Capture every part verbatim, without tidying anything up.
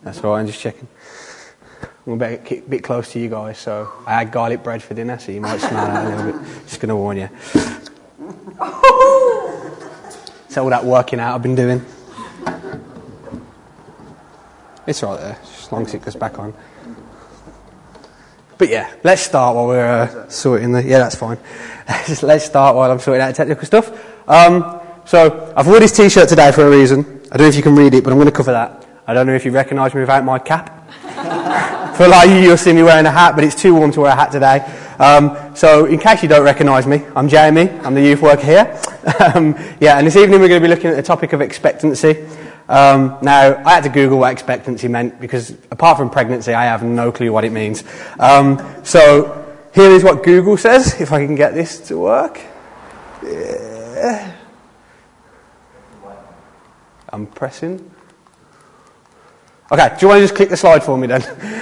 That's all right, I'm just checking. I'm a bit, bit close to you guys, so I had garlic bread for dinner, so you might smell that a little bit. Just going to warn you. It's all that working out I've been doing. It's right there, as long as it goes back on. But yeah, let's start while we're uh, sorting the... Yeah, that's fine. Just let's start while I'm sorting out technical stuff. Um, so, I've worn this t-shirt today for a reason. I don't know if you can read it, but I'm going to cover that. I don't know if you recognise me without my cap. For a lot of you, you'll see me wearing a hat, but it's too warm to wear a hat today. Um, so, in case you don't recognise me, I'm Jamie. I'm the youth worker here. um, yeah, and this evening we're going to be looking at the topic of expectancy. Um, now, I had to Google what expectancy meant because, apart from pregnancy, I have no clue what it means. Um, so, here is what Google says, if I can get this to work. Yeah. I'm pressing. Okay, do you want to just click the slide for me then?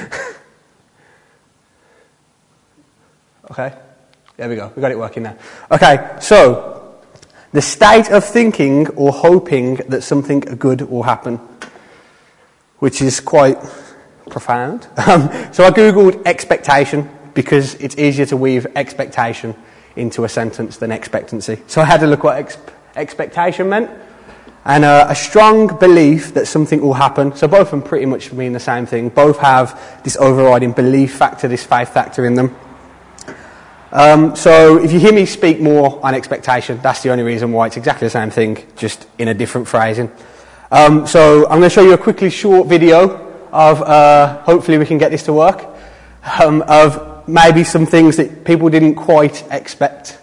Okay, there we go, we got it working now. Okay, so... the state of thinking or hoping that something good will happen, which is quite profound. Um, so I googled expectation because it's easier to weave expectation into a sentence than expectancy. So I had to look what ex- expectation meant, and uh, a strong belief that something will happen. So both of them pretty much mean the same thing. Both have this overriding belief factor, this faith factor in them. Um, so if you hear me speak more on expectation, that's the only reason why. It's exactly the same thing, just in a different phrasing. Um, so I'm going to show you a quickly short video of, uh, hopefully we can get this to work, um, of maybe some things that people didn't quite expect.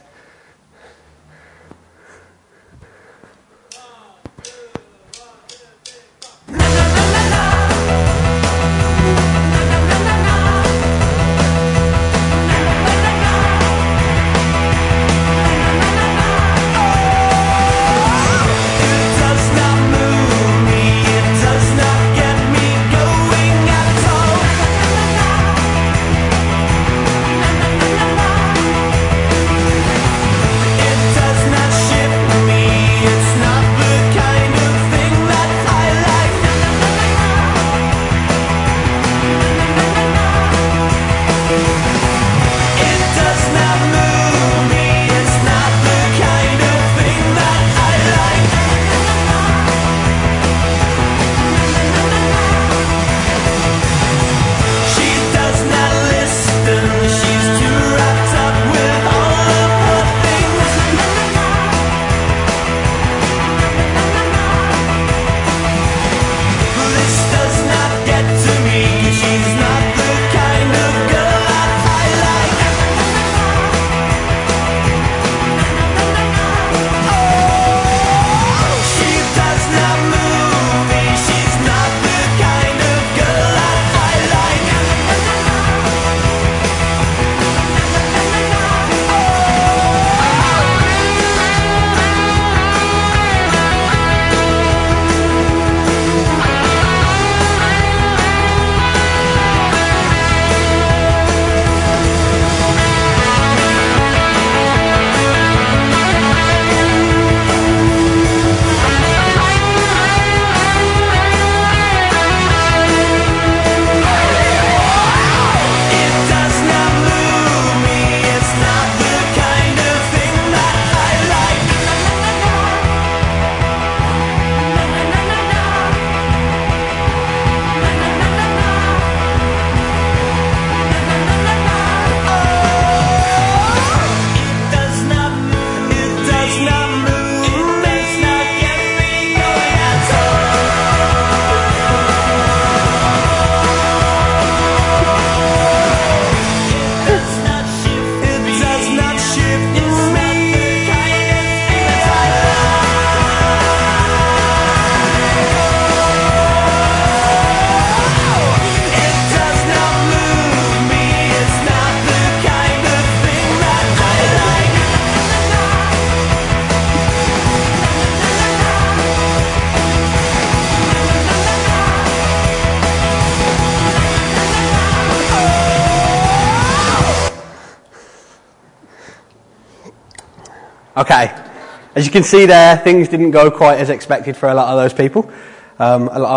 Okay, as you can see there, things didn't go quite as expected for a lot of those people. Um, a lot of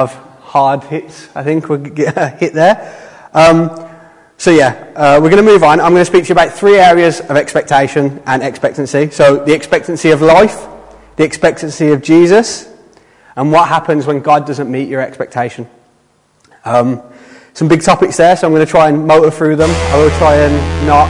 hard hits, I think, we'll get a hit there. Um, so yeah, uh, we're going to move on. I'm going to speak to you about three areas of expectation and expectancy. So the expectancy of life, the expectancy of Jesus, and what happens when God doesn't meet your expectation. Um, some big topics there, so I'm going to try and motor through them. I will try and not...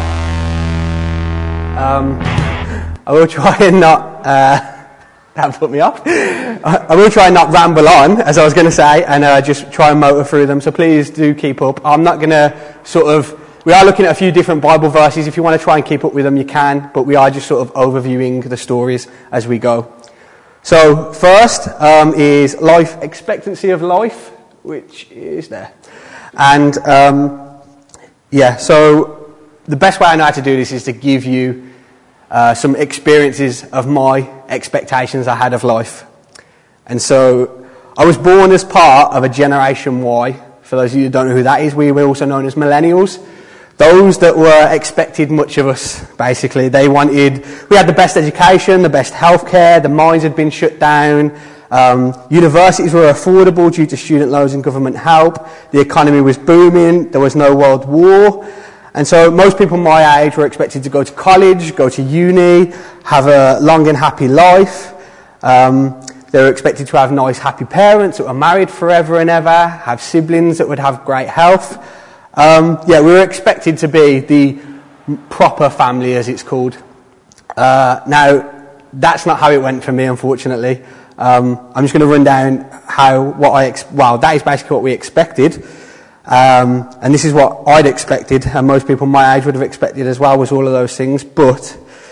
Um, I will try and not... Uh, that put me off. I, I will try and not ramble on, as I was going to say, and uh, just try and motor through them, so please do keep up. I'm not going to sort of... We are looking at a few different Bible verses. If you want to try and keep up with them, you can, but we are just sort of overviewing the stories as we go. So, first um, is life expectancy of life, which is there. And, um, yeah, so the best way I know how to do this is to give you uh, some experiences of my expectations I had of life. And so, I was born as part of a Generation Y. For those of you who don't know who that is, we were also known as millennials. Those that were expected much of us, basically. They wanted, we had the best education, the best healthcare, the mines had been shut down, um, universities were affordable due to student loans and government help, the economy was booming, there was no world war, and so most people my age were expected to go to college, go to uni, have a long and happy life. Um, they were expected to have nice, happy parents that were married forever and ever, have siblings that would have great health. Um, yeah, we were expected to be the proper family, as it's called. Uh, now, that's not how it went for me, unfortunately. Um, I'm just going to run down how, what I, ex- well, that is basically what we expected. Um, and this is what I'd expected, and most people my age would have expected as well, was all of those things. But,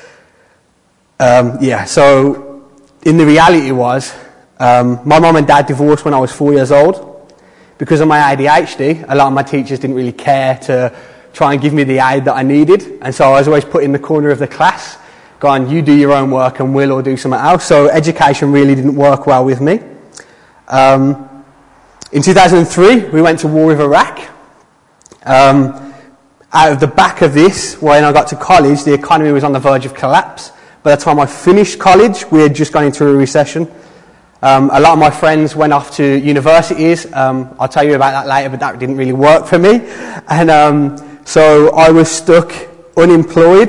um, yeah, so, in the reality was, um, my mum and dad divorced when I was four years old. Because of my A D H D, a lot of my teachers didn't really care to try and give me the aid that I needed. And so I was always put in the corner of the class, going, you do your own work and we'll all do something else. So education really didn't work well with me. Um, in two thousand three, we went to war with Iraq. Um, out of the back of this, when I got to college, the economy was on the verge of collapse. By the time I finished college, we had just gone into a recession. Um, a lot of my friends went off to universities. Um, I'll tell you about that later, but that didn't really work for me. And um, so I was stuck unemployed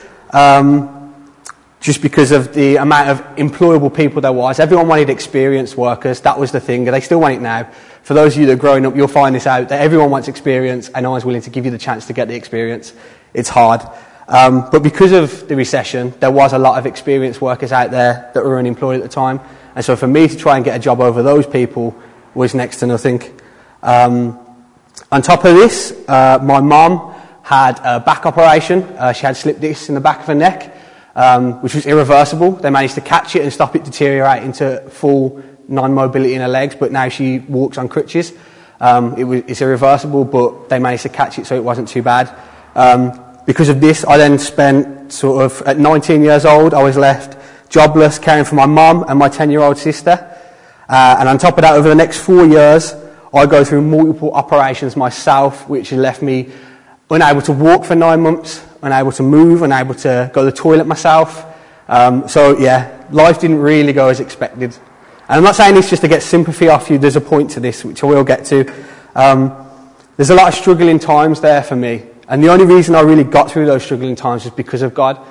um, just because of the amount of employable people there was. Everyone wanted experienced workers. That was the thing. They still want it now. For those of you that are growing up, you'll find this out, that everyone wants experience and no one's willing to give you the chance to get the experience. It's hard. Um, but because of the recession, there was a lot of experienced workers out there that were unemployed at the time. And so for me to try and get a job over those people was next to nothing. Um, on top of this, uh, my mum had a back operation. Uh, she had slip discs in the back of her neck, um, which was irreversible. They managed to catch it and stop it deteriorating to full non-mobility in her legs, but now she walks on crutches. Um, it was, it's irreversible, but they managed to catch it, so it wasn't too bad. Um, because of this, I then spent sort of, at nineteen years old, I was left jobless, caring for my mum and my ten-year-old sister. Uh, and on top of that, over the next four years, I go through multiple operations myself, which has left me unable to walk for nine months, unable to move, unable to go to the toilet myself. Um, so, yeah, life didn't really go as expected. And I'm not saying this just to get sympathy off you. There's a point to this, which I will get to. Um, there's a lot of struggling times there for me. And the only reason I really got through those struggling times is because of God.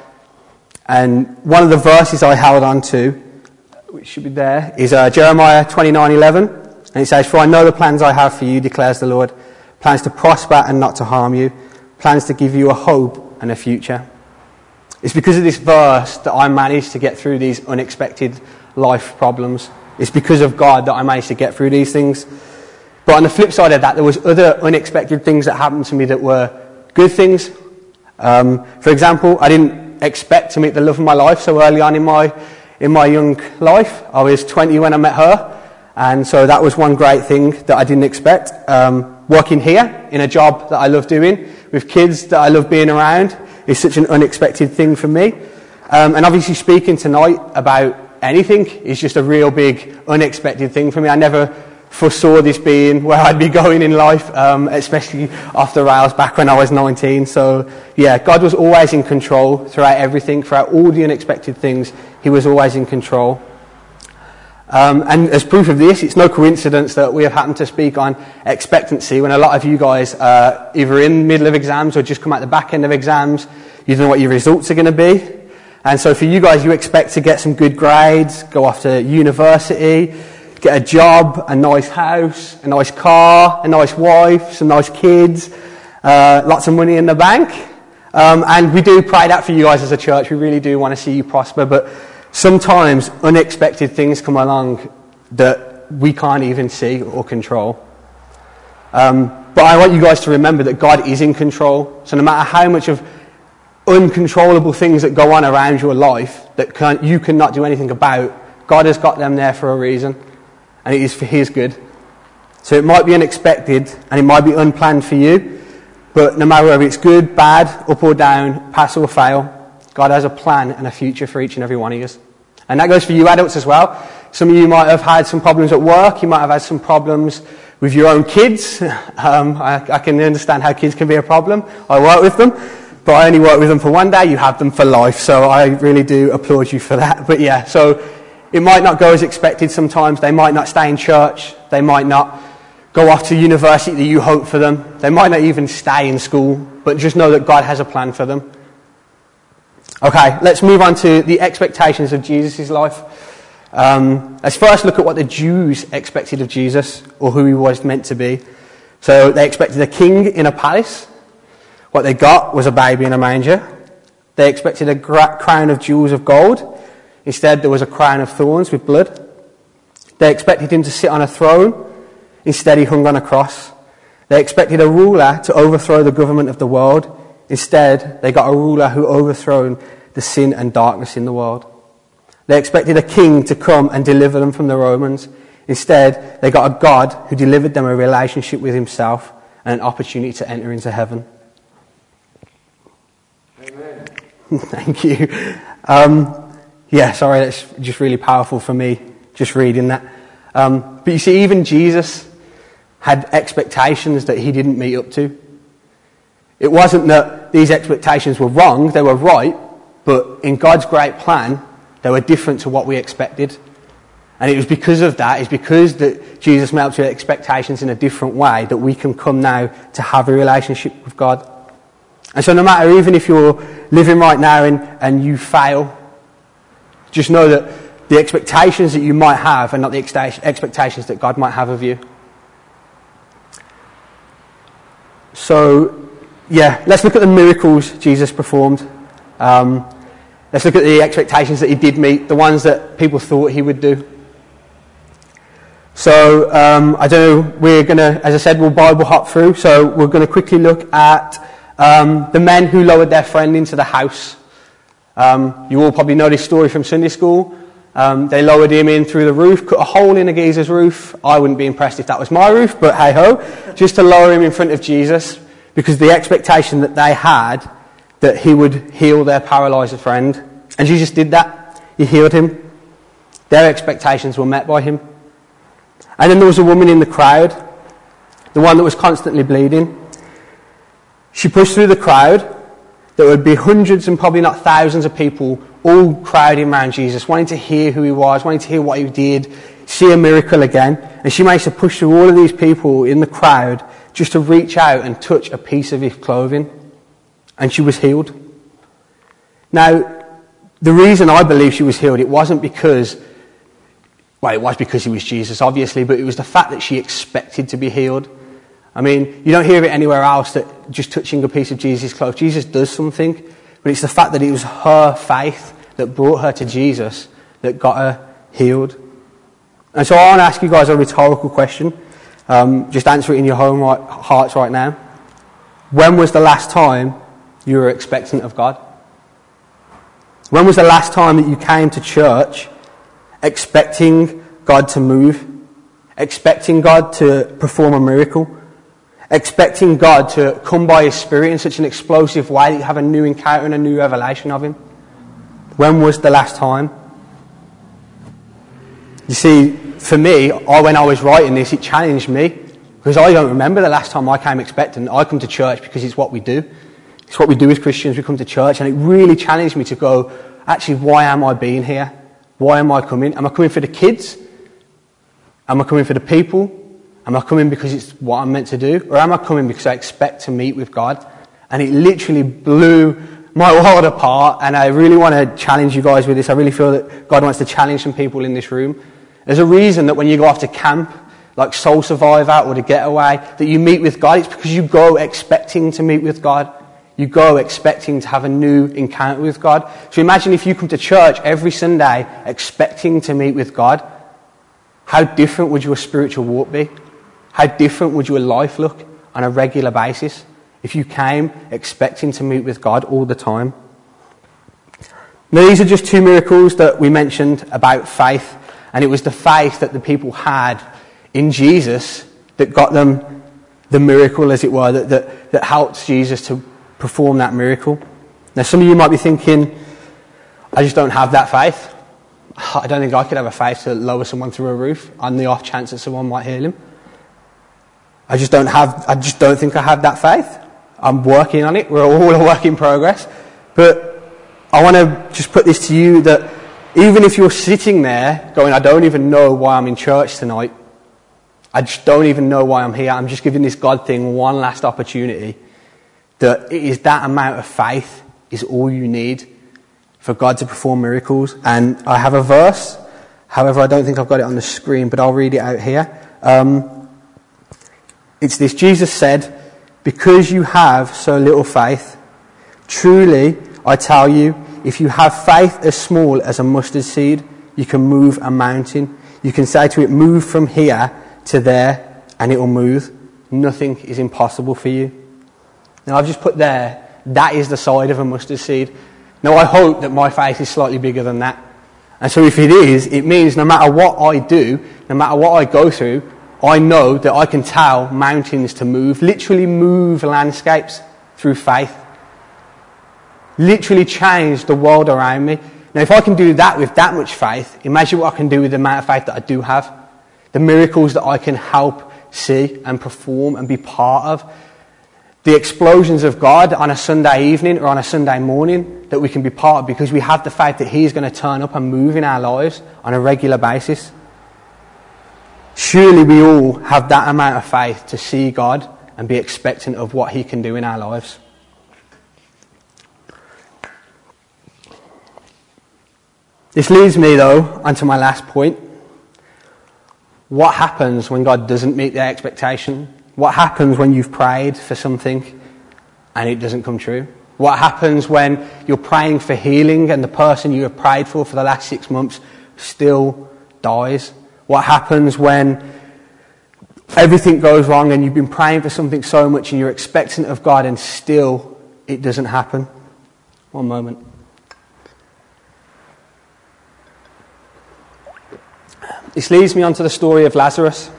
And one of the verses I held on to, which should be there, is uh, Jeremiah twenty-nine eleven. And it says, "For I know the plans I have for you, declares the Lord, plans to prosper and not to harm you, plans to give you a hope and a future." It's because of this verse that I managed to get through these unexpected life problems. It's because of God that I managed to get through these things. But on the flip side of that, there was other unexpected things that happened to me that were good things. Um, for example, I didn't expect to meet the love of my life so early on in my in my young life. I was twenty when I met her, and so that was one great thing that I didn't expect. Um, working here in a job that I love doing with kids that I love being around is such an unexpected thing for me. Um, and obviously speaking tonight about anything is just a real big unexpected thing for me. I never foresaw this being where I'd be going in life, um, especially off the rails back when I was nineteen. So yeah, God was always in control throughout everything, throughout all the unexpected things. He was always in control. Um, and as proof of this, it's no coincidence that we have happened to speak on expectancy when a lot of you guys are either in the middle of exams or just come out the back end of exams. You don't know what your results are going to be. And so for you guys, you expect to get some good grades, go off to university, get a job, a nice house, a nice car, a nice wife, some nice kids, uh, lots of money in the bank. Um, and we do pray that for you guys as a church. We really do want to see you prosper, but sometimes unexpected things come along that we can't even see or control. Um, but I want you guys to remember that God is in control. So no matter how much of uncontrollable things that go on around your life that can, you cannot do anything about, God has got them there for a reason, and it is for His good. So it might be unexpected and it might be unplanned for you, but no matter whether it's good, bad, up or down, pass or fail, God has a plan and a future for each and every one of us. And that goes for you adults as well. Some of you might have had some problems at work. You might have had some problems with your own kids. Um, I, I can understand how kids can be a problem. I work with them, but I only work with them for one day. You have them for life. So I really do applaud you for that. But yeah, so it might not go as expected sometimes. They might not stay in church. They might not go off to university that you hope for them. They might not even stay in school. But just know that God has a plan for them. Okay, let's move on to the expectations of Jesus' life. Um, let's first look at what the Jews expected of Jesus, or who he was meant to be. So they expected a king in a palace. What they got was a baby in a manger. They expected a gra- crown of jewels of gold. Instead, there was a crown of thorns with blood. They expected him to sit on a throne. Instead, he hung on a cross. They expected a ruler to overthrow the government of the world. Instead, they got a ruler who overthrown the sin and darkness in the world. They expected a king to come and deliver them from the Romans. Instead, they got a God who delivered them a relationship with himself and an opportunity to enter into heaven. Amen. Thank you. Um, yeah, sorry, that's just really powerful for me, just reading that. Um, but you see, even Jesus had expectations that he didn't meet up to. It wasn't that these expectations were wrong, they were right, but in God's great plan, they were different to what we expected. And it was because of that, it's because that Jesus met up to expectations in a different way that we can come now to have a relationship with God. And so no matter, even if you're living right now and, and you fail, just know that the expectations that you might have are not the expectations that God might have of you. So, yeah, let's look at the miracles Jesus performed. Um, let's look at the expectations that he did meet, the ones that people thought he would do. So, um, I don't know, we're going to, as I said, we'll Bible hop through. So we're going to quickly look at um, the men who lowered their friend into the house. Um, you all probably know this story from Sunday school. Um, they lowered him in through the roof, cut a hole in a geezer's roof. I wouldn't be impressed if that was my roof, but hey ho, just to lower him in front of Jesus. Because the expectation that they had that he would heal their paralysed friend. And Jesus did that. He healed him. Their expectations were met by him. And then there was a woman in the crowd, the one that was constantly bleeding. She pushed through the crowd. There would be hundreds and probably not thousands of people all crowding around Jesus, wanting to hear who he was, wanting to hear what he did, see a miracle again. And she managed to push through all of these people in the crowd just to reach out and touch a piece of his clothing. And she was healed. Now, the reason I believe she was healed, it wasn't because, well, it was because he was Jesus, obviously, but it was the fact that she expected to be healed. I mean, you don't hear it anywhere else that just touching a piece of Jesus' clothes. Jesus does something, but it's the fact that it was her faith that brought her to Jesus that got her healed. And so I want to ask you guys a rhetorical question. Um, just answer it in your own right, hearts right now. When was the last time you were expectant of God? When was the last time that you came to church expecting God to move? Expecting God to perform a miracle? Expecting God to come by His Spirit in such an explosive way that you have a new encounter and a new revelation of Him? When was the last time? You see, for me, I, when I was writing this, it challenged me because I don't remember the last time I came expectant. I come to church because it's what we do. It's what we do as Christians. We come to church, and it really challenged me to go, actually, why am I being here? Why am I coming? Am I coming for the kids? Am I coming for the people? Am I coming because it's what I'm meant to do? Or am I coming because I expect to meet with God? And it literally blew my world apart, and I really want to challenge you guys with this. I really feel that God wants to challenge some people in this room. There's a reason that when you go off to camp, like Soul Survivor or the Getaway, that you meet with God. It's because you go expecting to meet with God. You go expecting to have a new encounter with God. So imagine if you come to church every Sunday expecting to meet with God. How different would your spiritual walk be? How different would your life look on a regular basis if you came expecting to meet with God all the time? Now, these are just two miracles that we mentioned about faith, and it was the faith that the people had in Jesus that got them the miracle, as it were, that, that, that helped Jesus to perform that miracle. Now, some of you might be thinking, I just don't have that faith. I don't think I could have a faith to lower someone through a roof on the off chance that someone might heal him. I just don't have, I just don't think I have that faith. I'm working on it. We're all a work in progress. But I want to just put this to you that even if you're sitting there going, I don't even know why I'm in church tonight. I just don't even know why I'm here. I'm just giving this God thing one last opportunity. That it is that amount of faith is all you need for God to perform miracles. And I have a verse. However, I don't think I've got it on the screen, but I'll read it out here. Um, it's this. Jesus said, because you have so little faith, truly, I tell you, if you have faith as small as a mustard seed, you can move a mountain. You can say to it, move from here to there, and it will move. Nothing is impossible for you. Now, I've just put there, that is the side of a mustard seed. Now, I hope that my faith is slightly bigger than that. And so if it is, it means no matter what I do, no matter what I go through, I know that I can tell mountains to move, literally move landscapes through faith. Literally change the world around me. Now, if I can do that with that much faith, imagine what I can do with the amount of faith that I do have. The miracles that I can help see and perform and be part of. The explosions of God on a Sunday evening or on a Sunday morning that we can be part of because we have the faith that He's going to turn up and move in our lives on a regular basis. Surely we all have that amount of faith to see God and be expectant of what He can do in our lives. This leads me, though, onto my last point. What happens when God doesn't meet their expectation? What happens when you've prayed for something and it doesn't come true? What happens when you're praying for healing and the person you have prayed for for the last six months still dies? What happens when everything goes wrong and you've been praying for something so much and you're expectant of God and still it doesn't happen? One moment. This leads me on to the story of Lazarus.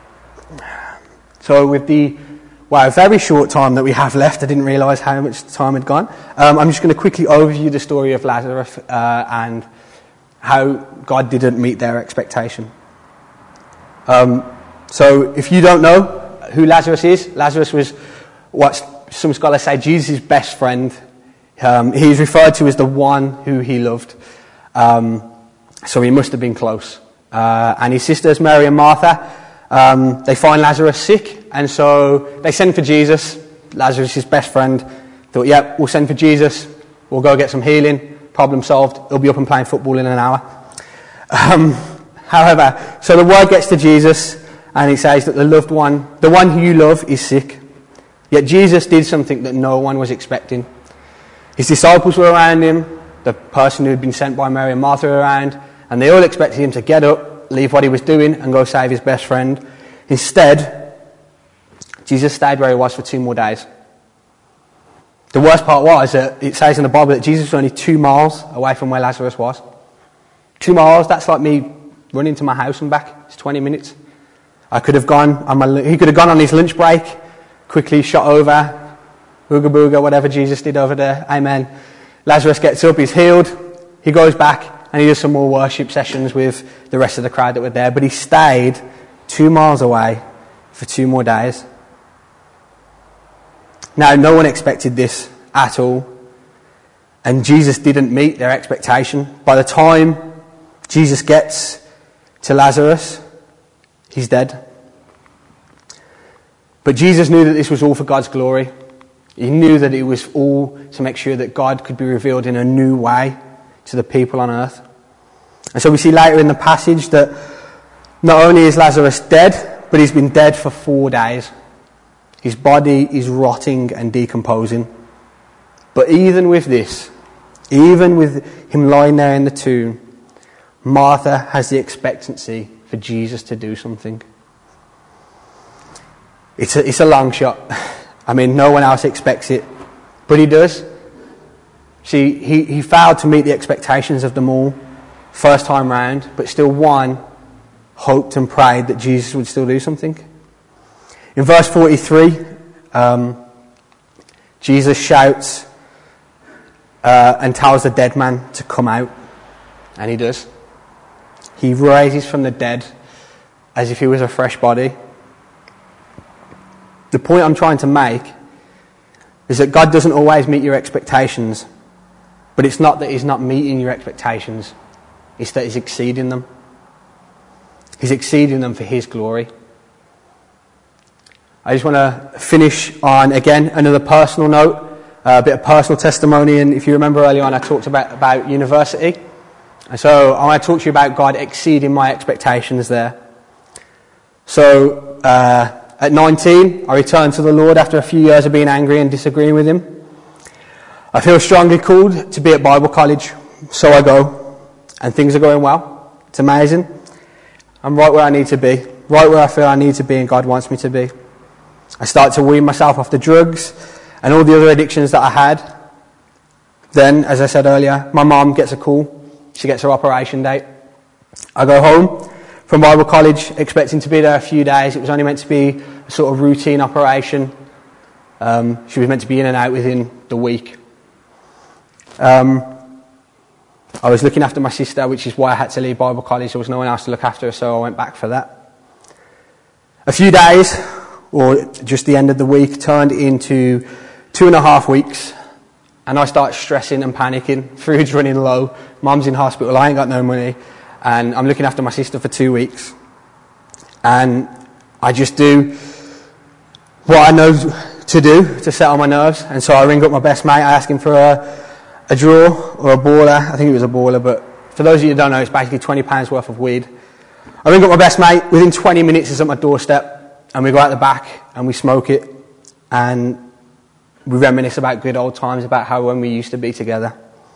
So with the, wow, very short time that we have left, I didn't realise how much time had gone. Um, I'm just going to quickly overview the story of Lazarus uh, and how God didn't meet their expectation. Um, so if you don't know who Lazarus is, Lazarus was what some scholars say Jesus' best friend. Um, he's referred to as the one who he loved. Um, so he must have been close. Uh, and his sisters, Mary and Martha, um, they find Lazarus sick, and so they send for Jesus. Lazarus, his best friend, thought, yeah, we'll send for Jesus, we'll go get some healing, problem solved, he'll be up and playing football in an hour. Um, however, so the word gets to Jesus, and he says that the loved one, the one who you love, is sick. Yet Jesus did something that no one was expecting. His disciples were around him, the person who had been sent by Mary and Martha were around, and they all expected him to get up, leave what he was doing, and go save his best friend. Instead, Jesus stayed where he was for two more days. The worst part was that it says in the Bible that Jesus was only two miles away from where Lazarus was. Two miles, that's like me running to my house and back. It's twenty minutes. I could have gone on my, he could have gone on his lunch break, quickly shot over, booga booga, whatever Jesus did over there. Amen. Lazarus gets up, he's healed, he goes back, and he does some more worship sessions with the rest of the crowd that were there. But he stayed two miles away for two more days. Now, no one expected this at all. And Jesus didn't meet their expectation. By the time Jesus gets to Lazarus, He's dead. But Jesus knew that this was all for God's glory. He knew that it was all to make sure that God could be revealed in a new way to the people on earth. And so we see later in the passage that not only is Lazarus dead, but he's been dead for four days. His body is rotting and decomposing. But even with this, even with him lying there in the tomb, Martha has the expectancy for Jesus to do something. It's a, it's a long shot. I mean, no one else expects it, but he does. See, he, he failed to meet the expectations of them all first time round, but still one hoped and prayed that Jesus would still do something. In verse forty-three, um, Jesus shouts uh, and tells the dead man to come out, and he does. He rises from the dead as if he was a fresh body. The point I'm trying to make is that God doesn't always meet your expectations, but it's not that he's not meeting your expectations, it's that he's exceeding them. He's exceeding them for his glory. I just want to finish on, again, another personal note, a bit of personal testimony. And if you remember earlier on, I talked about, about university. And so I want to talk to you about God exceeding my expectations there. So, uh, at nineteen, I returned to the Lord after a few years of being angry and disagreeing with him. I feel strongly called to be at Bible college, so I go. And things are going well. It's amazing. I'm right where I need to be, right where I feel I need to be and God wants me to be. I start to wean myself off the drugs and all the other addictions that I had. Then, as I said earlier, my mum gets a call. She gets her operation date. I go home from Bible college expecting to be there a few days. It was only meant to be a sort of routine operation. Um, she was meant to be in and out within the week. Um, I was looking after my sister, which is why I had to leave Bible college. There was no one else to look after her, so I went back for that. A few days, or just the end of the week, turned into two and a half weeks, and I start stressing and panicking. Food's running low, mum's in hospital, I ain't got no money, and I'm looking after my sister for two weeks. And I just do what I know to do to settle my nerves, and so I ring up my best mate, I ask him for a a draw or a baller. I think it was a baller, but for those of you who don't know, it's basically twenty pounds worth of weed. I ring up my best mate, within twenty minutes it's at my doorstep, and we go out the back and we smoke it, and we reminisce about good old times, about how when we used to be together.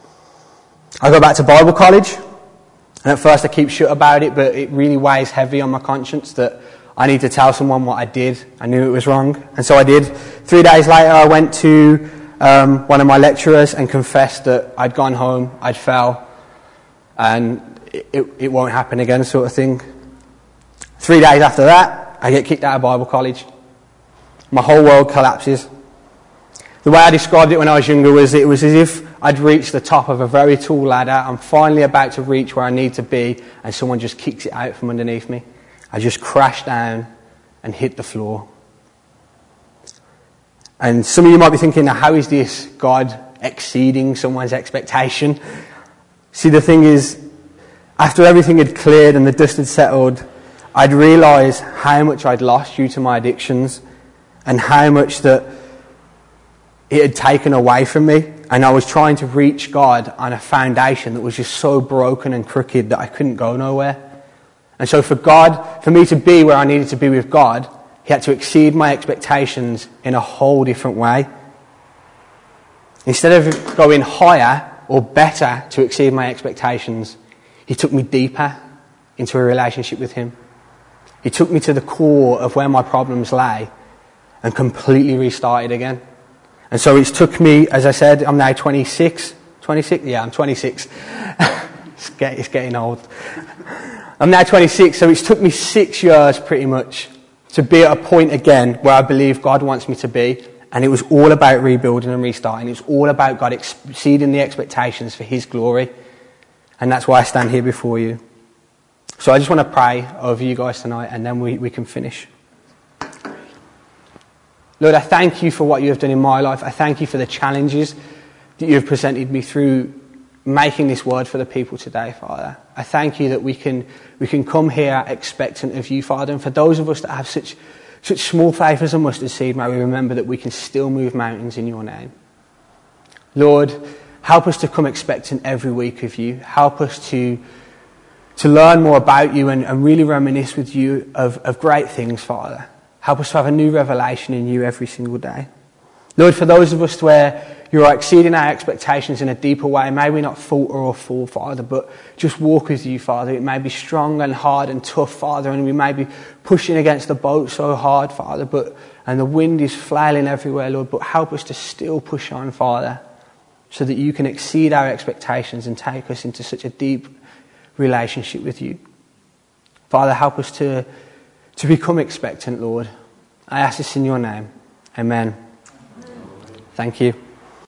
I go back to Bible college, and at first I keep shut about it, but it really weighs heavy on my conscience that I need to tell someone what I did. I knew it was wrong, and so I did. Three days later I went to Um, one of my lecturers and confessed that I'd gone home, I'd fell, and it, it, it won't happen again, sort of thing. Three days after that, I get kicked out of Bible college. My whole world collapses. The way I described it when I was younger was it was as if I'd reached the top of a very tall ladder. I'm finally about to reach where I need to be, and someone just kicks it out from underneath me. I just crashed down and hit the floor. And some of you might be thinking, now how is this God exceeding someone's expectation? See, the thing is, after everything had cleared and the dust had settled, I'd realised how much I'd lost due to my addictions and how much that it had taken away from me. And I was trying to reach God on a foundation that was just so broken and crooked that I couldn't go nowhere. And so for God, for me to be where I needed to be with God, he had to exceed my expectations in a whole different way. Instead of going higher or better to exceed my expectations, he took me deeper into a relationship with him. He took me to the core of where my problems lay and completely restarted again. And so it's took me, as I said, I'm now twenty-six. twenty-six? Yeah, I'm twenty-six. it's, get, it's getting old. I'm now twenty-six, so it's took me six years pretty much to be at a point again where I believe God wants me to be. And it was all about rebuilding and restarting. It's all about God exceeding the expectations for his glory. And that's why I stand here before you. So I just want to pray over you guys tonight, and then we, we can finish. Lord, I thank you for what you have done in my life. I thank you for the challenges that you have presented me through making this word for the people today, Father. I thank you that we can we can come here expectant of you, Father. And for those of us that have such such small faith as a mustard seed, may we remember that we can still move mountains in your name. Lord, help us to come expectant every week of you. Help us to to learn more about you and, and really reminisce with you of, of great things, Father. Help us to have a new revelation in you every single day. Lord, for those of us where you are exceeding our expectations in a deeper way, may we not falter or fall, Father, but just walk with you, Father. It may be strong and hard and tough, Father, and we may be pushing against the boat so hard, Father, but and the wind is flailing everywhere, Lord, but help us to still push on, Father, so that you can exceed our expectations and take us into such a deep relationship with you. Father, help us to, to become expectant, Lord. I ask this in your name. Amen. Thank you.